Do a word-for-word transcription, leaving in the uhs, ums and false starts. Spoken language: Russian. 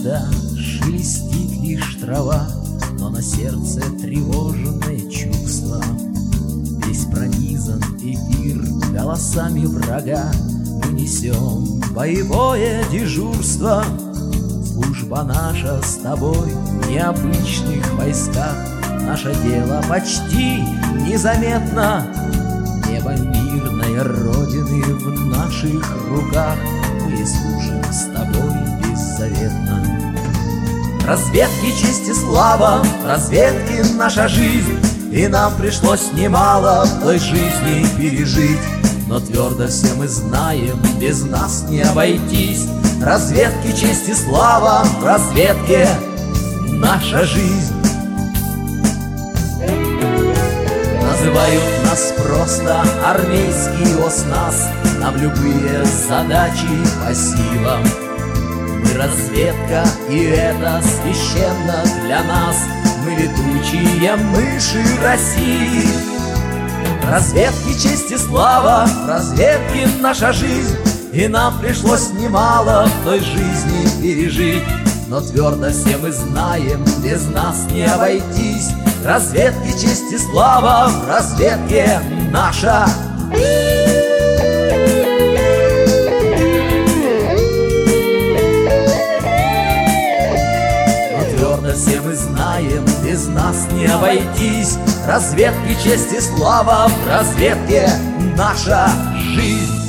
Иногда шелестит лишь трава, но на сердце тревожное чувство. Весь пронизан эфир голосами врага. Мы несем боевое дежурство. Служба наша с тобой в необычных войсках. Наше дело почти незаметно. Небо мирной Родины в наших руках. Мы служим с тобой беззаветно. Разведки честь и слава, разведки наша жизнь. И нам пришлось немало в той жизни пережить. Но твердо все мы знаем, без нас не обойтись. Разведки честь и слава, в разведке наша жизнь. Называют нас просто армейский оснас. Нам любые задачи по силам. Мы разведка, и это священно для нас. Мы летучие мыши России. Разведки честь и слава, в разведке наша жизнь. И нам пришлось немало в той жизни пережить. Но твердо все мы знаем, без нас не обойтись. Разведки честь и слава, в разведке наша. Но твердо все мы знаем, без нас не обойтись. Разведки честь и слава, в разведке наша жизнь.